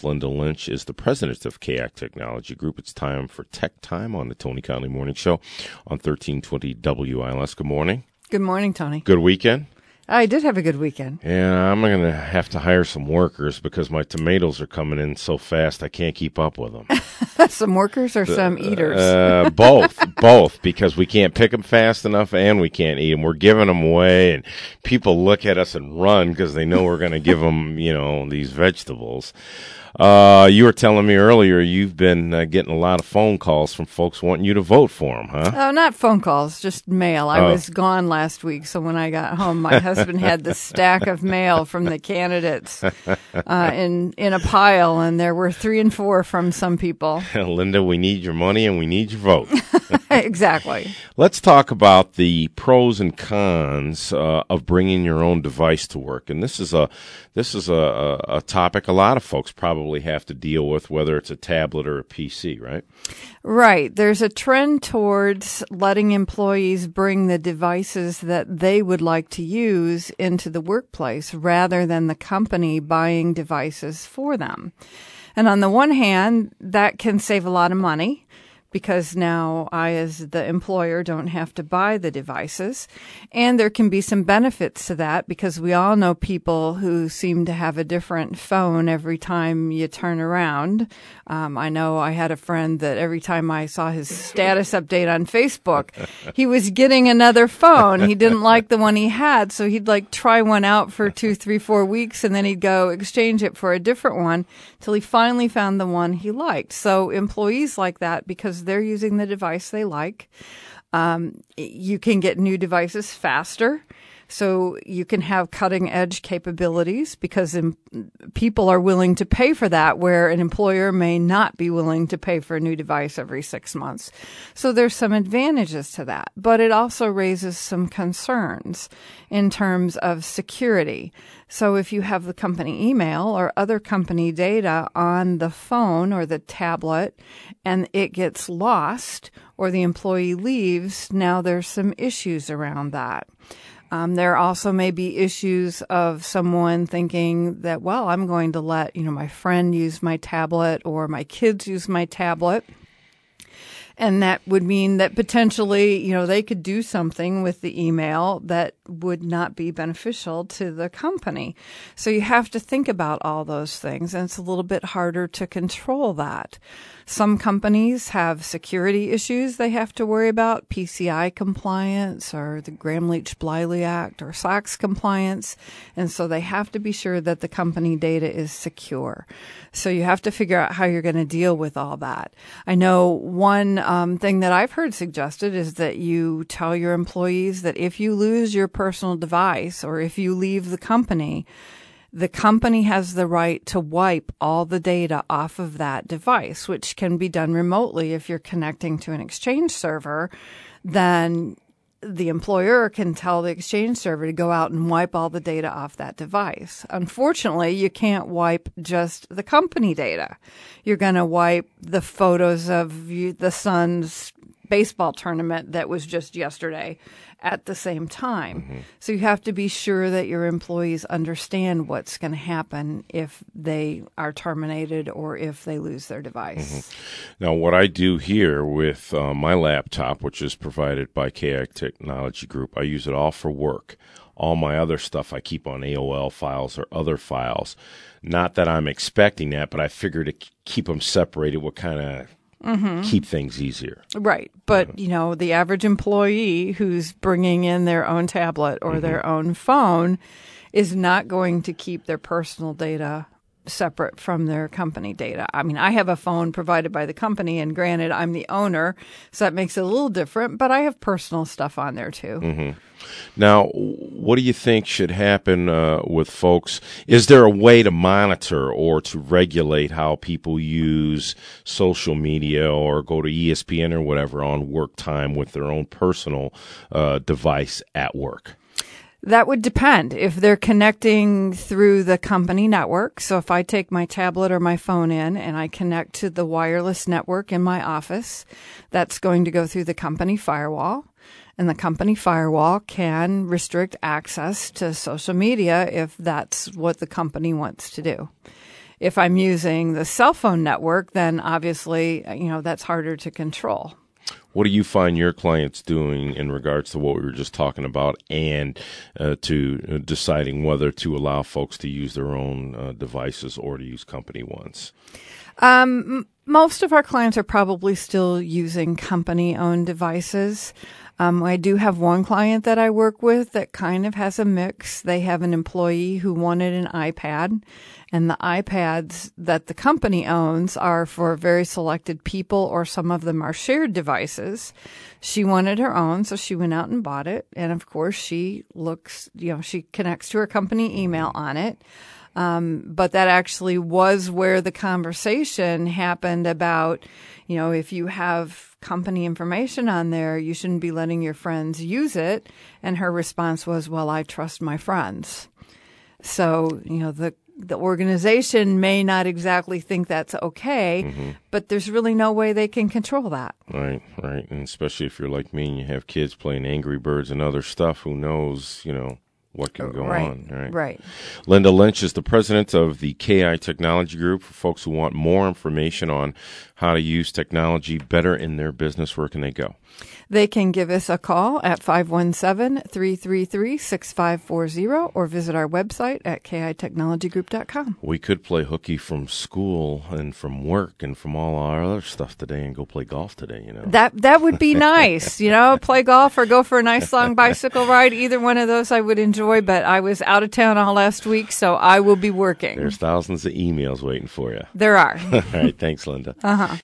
Ms. Linda Lynch is the president of KAC Technology Group. It's time for Tech Time on the Tony Conley Morning Show on 1320 WILS. Good morning. Good morning, Tony. Good weekend? I did have a good weekend. Yeah, I'm going to have to hire some workers because my tomatoes are coming in so fast I can't keep up with them. Some workers or some eaters? Both, because we can't pick them fast enough and we can't eat them. We're giving them away, and people look at us and run because they know we're going to give them, these vegetables. You were telling me earlier you've been getting a lot of phone calls from folks wanting you to vote for them, huh? Oh, not phone calls, just mail. I was gone last week, so when I got home, my husband had the stack of mail from the candidates in a pile, and there were 3 and 4 from some people. Linda, we need your money and we need your vote. Exactly. Let's talk about the pros and cons of bringing your own device to work, and this is a topic a lot of folks probably have to deal with, whether it's a tablet or a PC, right? Right. There's a trend towards letting employees bring the devices that they would like to use into the workplace rather than the company buying devices for them. And on the one hand, that can save a lot of money, because now I, as the employer, don't have to buy the devices. And there can be some benefits to that, because we all know people who seem to have a different phone every time you turn around. I know I had a friend that every time I saw his status update on Facebook, he was getting another phone. He didn't like the one he had, so he'd try one out for 2, 3, 4 weeks, and then he'd go exchange it for a different one till he finally found the one he liked. So employees like that, because they're using the device they like. You can get new devices faster, so you can have cutting edge capabilities, because people are willing to pay for that, where an employer may not be willing to pay for a new device every 6 months. So there's some advantages to that, but it also raises some concerns in terms of security. So if you have the company email or other company data on the phone or the tablet and it gets lost or the employee leaves, now there's some issues around that. There also may be issues of someone thinking that, well, I'm going to let, my friend use my tablet or my kids use my tablet. And that would mean that potentially, they could do something with the email that would not be beneficial to the company. So you have to think about all those things, and it's a little bit harder to control that. Some companies have security issues they have to worry about, PCI compliance or the Gramm-Leach-Bliley Act or SOX compliance, and so they have to be sure that the company data is secure. So you have to figure out how you're going to deal with all that. I know one thing that I've heard suggested is that you tell your employees that if you lose your personal device or if you leave the company has the right to wipe all the data off of that device, which can be done remotely. If you're connecting to an Exchange server, then the employer can tell the Exchange server to go out and wipe all the data off that device. Unfortunately, you can't wipe just the company data. You're going to wipe the photos of the son's baseball tournament that was just yesterday at the same time. Mm-hmm. So you have to be sure that your employees understand what's going to happen if they are terminated or if they lose their device. Mm-hmm. Now, what I do here with my laptop, which is provided by KAC Technology Group, I use it all for work. All my other stuff I keep on AOL files or other files. Not that I'm expecting that, but I figure to keep them separated would kind of keep things easier. Right. But, the average employee who's bringing in their own tablet or their own phone is not going to keep their personal data separate from their company data. I mean, I have a phone provided by the company, and granted, I'm the owner, so that makes it a little different, but I have personal stuff on there too. Mm-hmm. Now, what do you think should happen with folks? Is there a way to monitor or to regulate how people use social media or go to ESPN or whatever on work time with their own personal device at work? That would depend. If they're connecting through the company network, so if I take my tablet or my phone in and I connect to the wireless network in my office, that's going to go through the company firewall. And the company firewall can restrict access to social media if that's what the company wants to do. If I'm using the cell phone network, then obviously, that's harder to control. What do you find your clients doing in regards to what we were just talking about and to deciding whether to allow folks to use their own devices or to use company ones? Most of our clients are probably still using company-owned devices. I do have one client that I work with that kind of has a mix. They have an employee who wanted an iPad, and the iPads that the company owns are for very selected people, or some of them are shared devices. She wanted her own, so she went out and bought it. And of course, she connects to her company email on it. But that actually was where the conversation happened about, if you have company information on there, you shouldn't be letting your friends use it. And her response was, well, I trust my friends. So, the organization may not exactly think that's okay, but there's really no way they can control that. Right. And especially if you're like me and you have kids playing Angry Birds and other stuff, who knows, what can go on. Right. Linda Lynch is the president of the KI Technology Group. For folks who want more information on how to use technology better in their business, where can they go? They can give us a call at 517-333-6540 or visit our website at kitechnologygroup.com. We could play hooky from school and from work and from all our other stuff today and go play golf today, That would be nice, play golf or go for a nice long bicycle ride. Either one of those I would enjoy, but I was out of town all last week, so I will be working. There's thousands of emails waiting for you. There are. All right, thanks, Linda.